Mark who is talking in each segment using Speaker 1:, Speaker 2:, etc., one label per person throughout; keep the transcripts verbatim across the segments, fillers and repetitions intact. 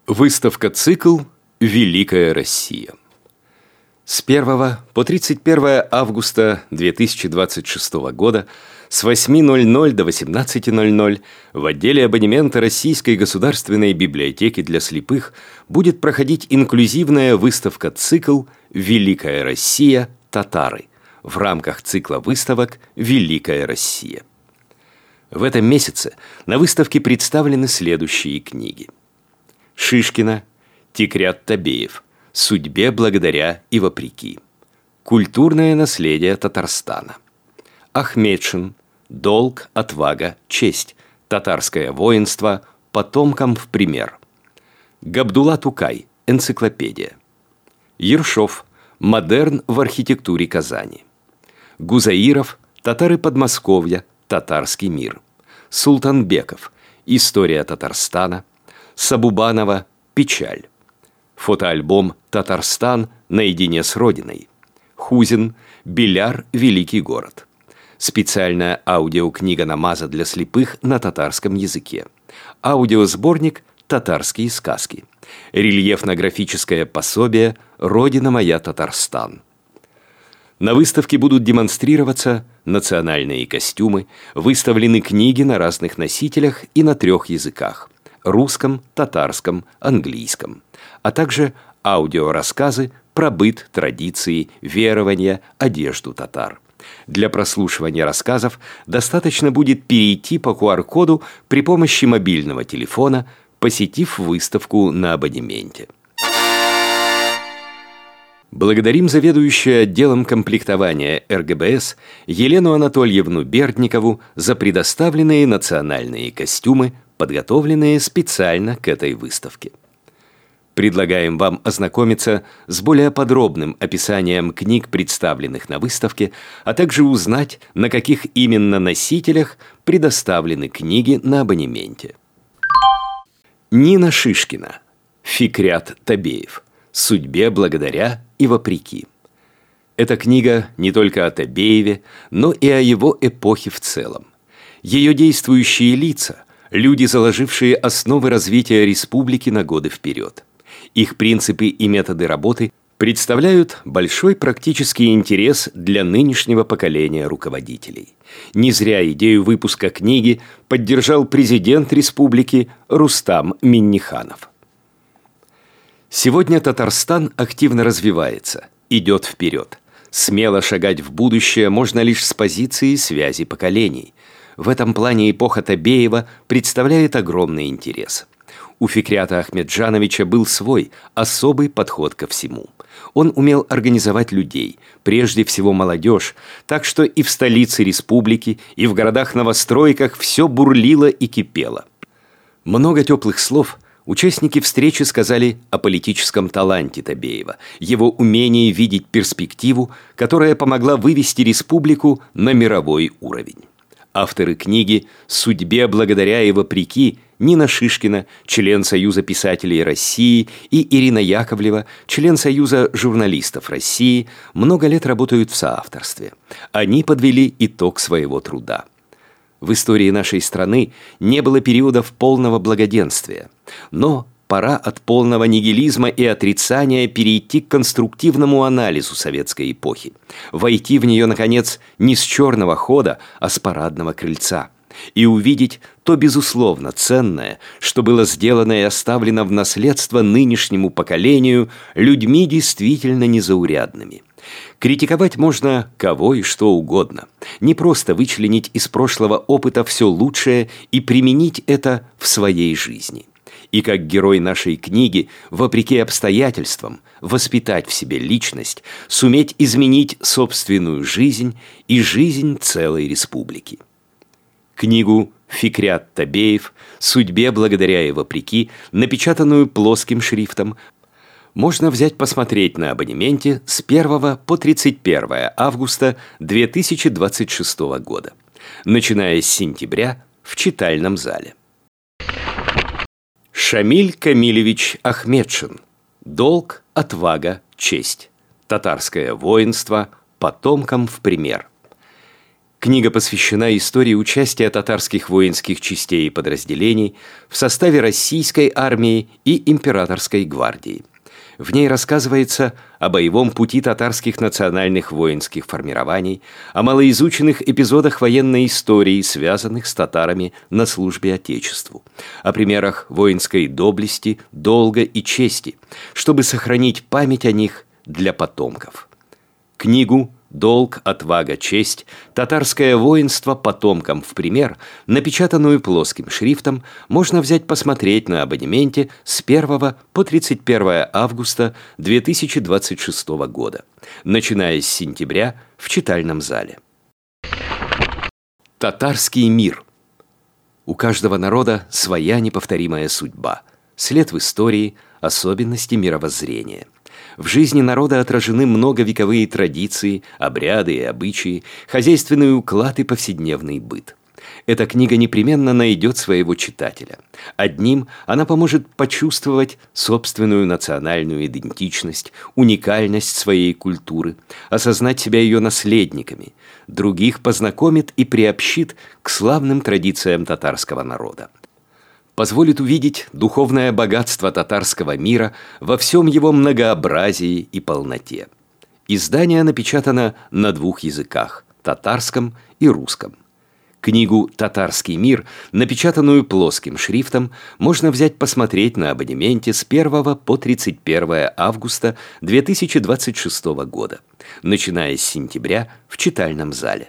Speaker 1: Выставка-цикл «Великая Россия». С первого по тридцать первое августа две тысячи двадцать шестого года с восьми ноль ноль до восемнадцати ноль ноль в отделе абонемента Российской государственной библиотеки для слепых будет проходить инклюзивная выставка-цикл «Великая Россия. Татары» в рамках цикла выставок «Великая Россия». В этом месяце на выставке представлены следующие книги: Шишкина, Тикрят Табеев. «Судьбе благодаря и вопреки». Культурное наследие Татарстана. Ахметшин. «Долг, отвага, честь. Татарское воинство. Потомкам в пример». Габдулла Тукай. Энциклопедия. Ершов. «Модерн в архитектуре Казани». Гузаиров. «Татары Подмосковья. Татарский мир». Султанбеков. «История Татарстана». Сабубанова. «Печаль». Фотоальбом «Татарстан. Наедине с Родиной». Хузин. «Беляр. Великий город». Специальная аудиокнига Намаза для слепых на татарском языке. Аудиосборник «Татарские сказки». Рельефно-графическое пособие «Родина моя, Татарстан». На выставке будут демонстрироваться национальные костюмы, выставлены книги на разных носителях и на трех языках: русском, татарском, английском, а также аудиорассказы про быт, традиции, верования, одежду татар. Для прослушивания рассказов достаточно будет перейти по ку ар коду при помощи мобильного телефона, посетив выставку на абонементе. Благодарим заведующую отделом комплектования эр гэ бэ эс Елену Анатольевну Бердникову за предоставленные национальные костюмы, подготовленные специально к этой выставке. Предлагаем вам ознакомиться с более подробным описанием книг, представленных на выставке, а также узнать, на каких именно носителях предоставлены книги на абонементе. Нина Шишкина. Фикрят Табеев. «Судьбе благодаря и вопреки». Эта книга не только о Табееве, но и о его эпохе в целом. Ее действующие лица – люди, заложившие основы развития республики на годы вперед. Их принципы и методы работы представляют большой практический интерес для нынешнего поколения руководителей. Не зря идею выпуска книги поддержал президент республики Рустам Минниханов. Сегодня Татарстан активно развивается, идет вперед. Смело шагать в будущее можно лишь с позиции связи поколений. В этом плане эпоха Табеева представляет огромный интерес. У Фикрята Ахметжановича был свой, особый подход ко всему. Он умел организовать людей, прежде всего молодежь, так что и в столице республики, и в городах-новостройках все бурлило и кипело. Много теплых слов участники встречи сказали о политическом таланте Табеева, его умении видеть перспективу, которая помогла вывести республику на мировой уровень. Авторы книги «Судьбе благодаря и вопреки» Нина Шишкина, член Союза писателей России, и Ирина Яковлева, член Союза журналистов России, много лет работают в соавторстве. Они подвели итог своего труда. В истории нашей страны не было периодов полного благоденствия, но пора от полного нигилизма и отрицания перейти к конструктивному анализу советской эпохи, войти в нее, наконец, не с черного хода, а с парадного крыльца, и увидеть то безусловно ценное, что было сделано и оставлено в наследство нынешнему поколению людьми действительно незаурядными. Критиковать можно кого и что угодно, не просто вычленить из прошлого опыта все лучшее и применить это в своей жизни. И как герой нашей книги, вопреки обстоятельствам, воспитать в себе личность, суметь изменить собственную жизнь и жизнь целой республики. Книгу Фикрят Табеев «Судьбе благодаря и вопреки», напечатанную плоским шрифтом, можно взять посмотреть на абонементе с первого по тридцать первое августа две тысячи двадцать шестого года, начиная с сентября в читальном зале. Шамиль Камилевич Ахметшин. «Долг, отвага, честь. Татарское воинство. Потомкам в пример». Книга посвящена истории участия татарских воинских частей и подразделений в составе российской армии и императорской гвардии. В ней рассказывается о боевом пути татарских национальных воинских формирований, о малоизученных эпизодах военной истории, связанных с татарами на службе Отечеству, о примерах воинской доблести, долга и чести, чтобы сохранить память о них для потомков. Книгу «Долг, отвага, честь. Татарское воинство потомкам в пример», напечатанную плоским шрифтом, можно взять посмотреть на абонементе с первого по тридцать первое августа две тысячи двадцать шестого года, начиная с сентября в читальном зале. Татарский мир. У каждого народа своя неповторимая судьба, след в истории, особенности мировоззрения. В жизни народа отражены многовековые традиции, обряды и обычаи, хозяйственный уклад и повседневный быт. Эта книга непременно найдет своего читателя. Одним она поможет почувствовать собственную национальную идентичность, уникальность своей культуры, осознать себя ее наследниками. Других познакомит и приобщит к славным традициям татарского народа. Позволит увидеть духовное богатство татарского мира во всем его многообразии и полноте. Издание напечатано на двух языках – татарском и русском. Книгу «Татарский мир», напечатанную плоским шрифтом, можно взять посмотреть на абонементе с первого по тридцать первое августа две тысячи двадцать шестого года, начиная с сентября в читальном зале.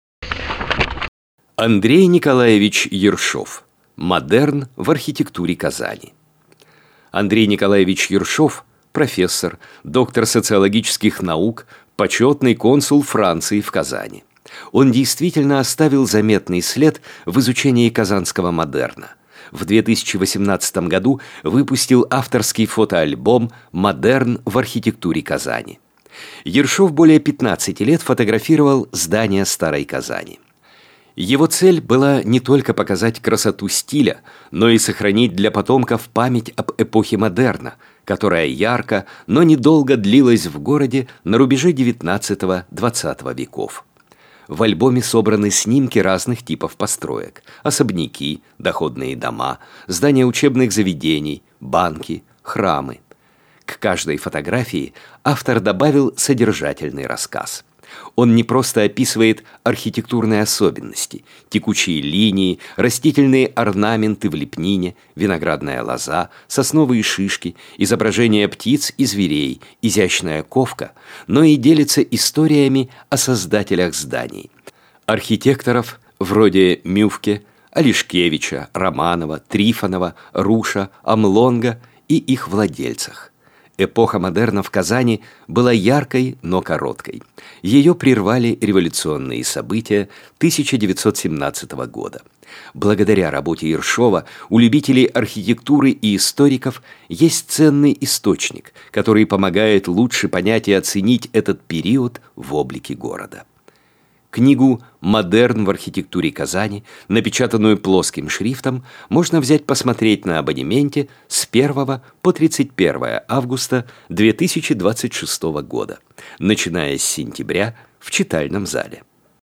Speaker 1: Андрей Николаевич Ершов. Модерн в архитектуре Казани. Андрей Николаевич Ершов – профессор, доктор социологических наук, почетный консул Франции в Казани. Он действительно оставил заметный след в изучении казанского модерна. В две тысячи восемнадцатом году выпустил авторский фотоальбом «Модерн в архитектуре Казани». Ершов более пятнадцати лет фотографировал здания Старой Казани. Его цель была не только показать красоту стиля, но и сохранить для потомков память об эпохе модерна, которая ярко, но недолго длилась в городе на рубеже девятнадцатого-двадцатого веков. В альбоме собраны снимки разных типов построек: особняки, доходные дома, здания учебных заведений, банки, храмы. К каждой фотографии автор добавил содержательный рассказ. Он не просто описывает архитектурные особенности, текучие линии, растительные орнаменты в лепнине, виноградная лоза, сосновые шишки, изображения птиц и зверей, изящная ковка, но и делится историями о создателях зданий. Архитекторов вроде Мюфке, Олешкевича, Романова, Трифонова, Руша, Амлонга и их владельцах. Эпоха модерна в Казани была яркой, но короткой. Ее прервали революционные события тысяча девятьсот семнадцатого года. Благодаря работе Ершова у любителей архитектуры и историков есть ценный источник, который помогает лучше понять и оценить этот период в облике города. Книгу «Модерн в архитектуре Казани», напечатанную плоским шрифтом, можно взять посмотреть на абонементе с первого по тридцать первое августа две тысячи двадцать шестого года, начиная с сентября в читальном зале.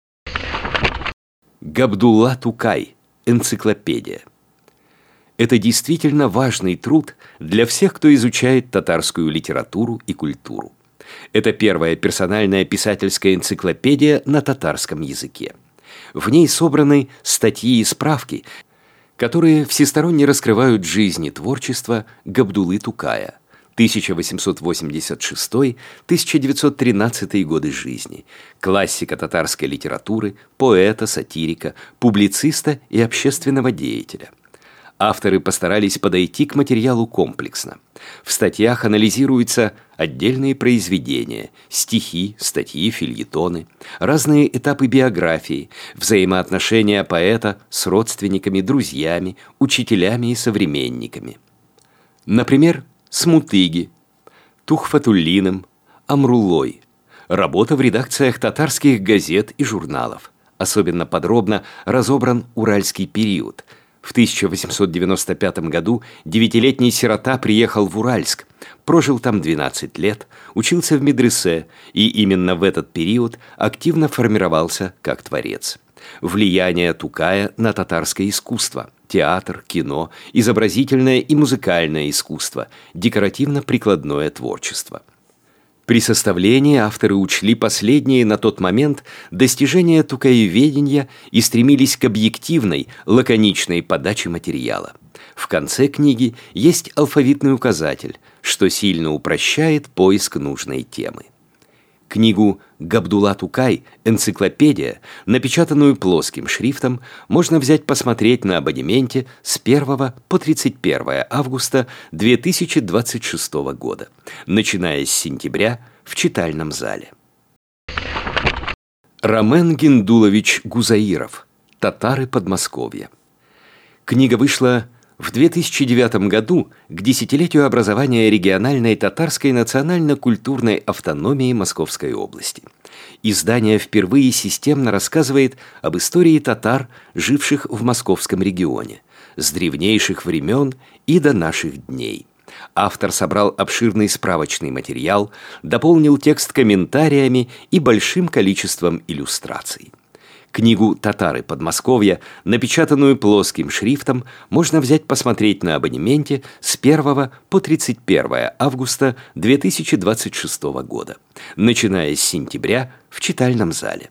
Speaker 1: Габдулла Тукай. Энциклопедия. Это действительно важный труд для всех, кто изучает татарскую литературу и культуру. Это первая персональная писательская энциклопедия на татарском языке. В ней собраны статьи и справки, которые всесторонне раскрывают жизнь и творчество Габдуллы Тукая, тысяча восемьсот восемьдесят шестой — тысяча девятьсот тринадцатый годы жизни, классика татарской литературы, поэта, сатирика, публициста и общественного деятеля. Авторы постарались подойти к материалу комплексно. В статьях анализируются отдельные произведения, стихи, статьи, фельетоны, разные этапы биографии, взаимоотношения поэта с родственниками, друзьями, учителями и современниками. Например, Смутыги, Тухфатуллиным, Амруллой. Работа в редакциях татарских газет и журналов. Особенно подробно разобран уральский период – В тысяча восемьсот девяносто пятом году девятилетний сирота приехал в Уральск, прожил там двенадцать лет, учился в медресе и именно в этот период активно формировался как творец. Влияние Тукая на татарское искусство – театр, кино, изобразительное и музыкальное искусство, декоративно-прикладное творчество. При составлении авторы учли последние на тот момент достижения тукаеведения и стремились к объективной, лаконичной подаче материала. В конце книги есть алфавитный указатель, что сильно упрощает поиск нужной темы. Книгу «Габдулла Тукай. Энциклопедия», напечатанную плоским шрифтом, можно взять посмотреть на абонементе с первого по тридцать первое августа две тысячи двадцать шестого года, начиная с сентября в читальном зале. Ромен Гендулович Гузаиров. «Татары Подмосковья». Книга вышла в две тысячи девятом году к десятилетию образования региональной татарской национально-культурной автономии Московской области. Издание впервые системно рассказывает об истории татар, живших в московском регионе, с древнейших времен и до наших дней. Автор собрал обширный справочный материал, дополнил текст комментариями и большим количеством иллюстраций. Книгу «Татары Подмосковья», напечатанную плоским шрифтом, можно взять посмотреть на абонементе с первого по тридцать первое августа две тысячи двадцать шестого года, начиная с сентября в читальном зале.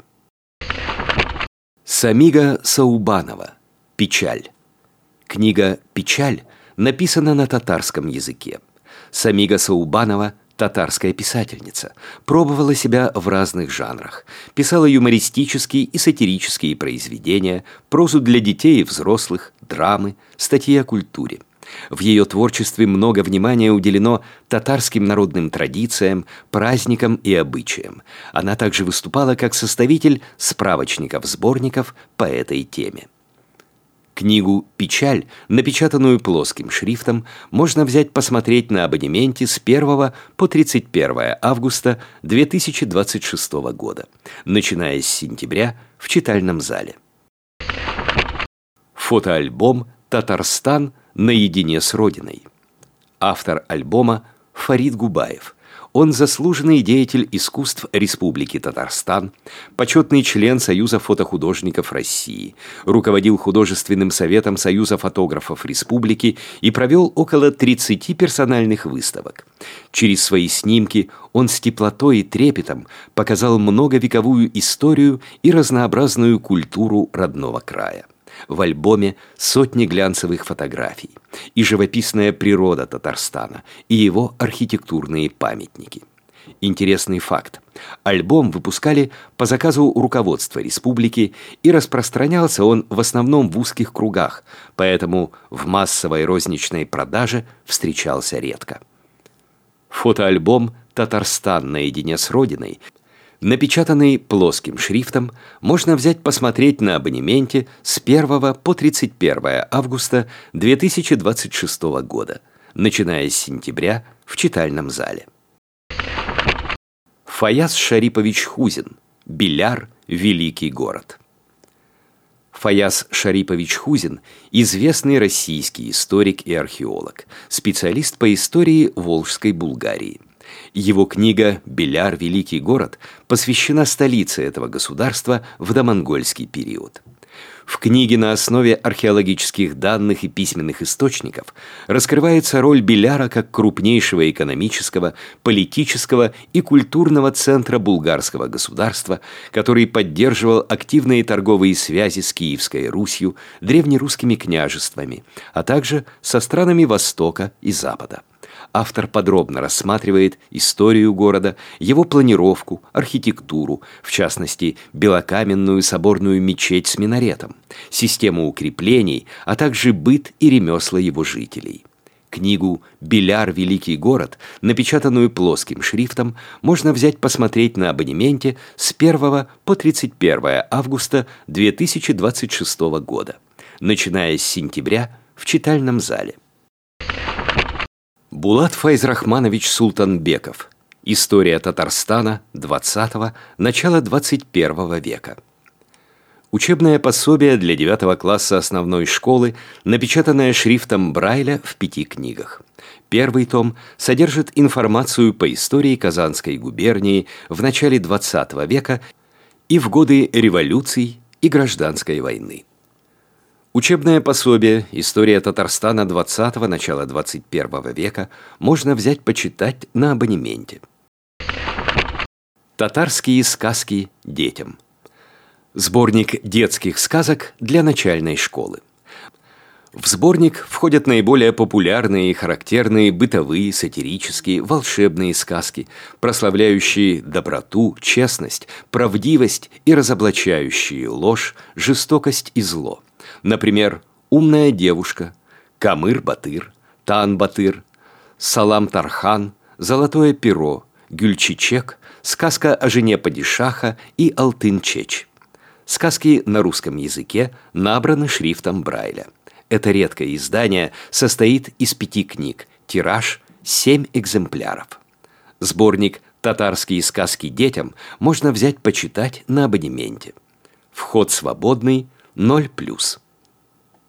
Speaker 1: Самига Саубанова. «Печаль». Книга «Печаль» написана на татарском языке. Самига Саубанова – татарская писательница, пробовала себя в разных жанрах, писала юмористические и сатирические произведения, прозу для детей и взрослых, драмы, статьи о культуре. В ее творчестве много внимания уделено татарским народным традициям, праздникам и обычаям. Она также выступала как составитель справочников-сборников по этой теме. Книгу «Печаль», напечатанную плоским шрифтом, можно взять посмотреть на абонементе с первого по тридцать первое августа две тысячи двадцать шестого года, начиная с сентября в читальном зале. Фотоальбом «Татарстан наедине с Родиной». Автор альбома Фарид Губаев. Он заслуженный деятель искусств Республики Татарстан, почетный член Союза фотохудожников России, руководил художественным советом Союза фотографов Республики и провел около тридцати персональных выставок. Через свои снимки он с теплотой и трепетом показал многовековую историю и разнообразную культуру родного края. В альбоме сотни глянцевых фотографий и живописная природа Татарстана и его архитектурные памятники. Интересный факт. Альбом выпускали по заказу руководства республики, и распространялся он в основном в узких кругах, поэтому в массовой розничной продаже встречался редко. Фотоальбом «Татарстан наедине с Родиной», напечатанный плоским шрифтом, можно взять посмотреть на абонементе с первого по тридцать первое августа две тысячи двадцать шестого года, начиная с сентября в читальном зале. Фаяз Шарипович Хузин. «Беляр. Великий город». Фаяз Шарипович Хузин – известный российский историк и археолог, специалист по истории Волжской Булгарии. Его книга «Беляр. Великий город» посвящена столице этого государства в домонгольский период. В книге на основе археологических данных и письменных источников раскрывается роль Беляра как крупнейшего экономического, политического и культурного центра булгарского государства, который поддерживал активные торговые связи с Киевской Русью, древнерусскими княжествами, а также со странами Востока и Запада. Автор подробно рассматривает историю города, его планировку, архитектуру, в частности, белокаменную соборную мечеть с минаретом, систему укреплений, а также быт и ремесла его жителей. Книгу «Беляр. Великий город», напечатанную плоским шрифтом, можно взять посмотреть на абонементе с первого по тридцать первое августа две тысячи двадцать шестого года, начиная с сентября в читальном зале. Булат Файзрахманович Султанбеков. История Татарстана двадцатого – начала двадцать первого века. Учебное пособие для девятого класса основной школы, напечатанное шрифтом Брайля в пяти книгах. Первый том содержит информацию по истории Казанской губернии в начале двадцатого века и в годы революций и гражданской войны. Учебное пособие «История Татарстана двадцатого – начала двадцать первого века» можно взять почитать на абонементе. Татарские сказки детям. Сборник детских сказок для начальной школы. В сборник входят наиболее популярные и характерные бытовые, сатирические, волшебные сказки, прославляющие доброту, честность, правдивость и разоблачающие ложь, жестокость и зло. Например, «Умная девушка», «Камыр-Батыр», «Тан-Батыр», «Салам-Тархан», «Золотое перо», «Гюльчичек», сказка о жене падишаха и «Алтын-Чеч». Сказки на русском языке набраны шрифтом Брайля. Это редкое издание состоит из пяти книг, тираж – семь экземпляров. Сборник «Татарские сказки детям» можно взять почитать на абонементе. Вход свободный, ноль плюс.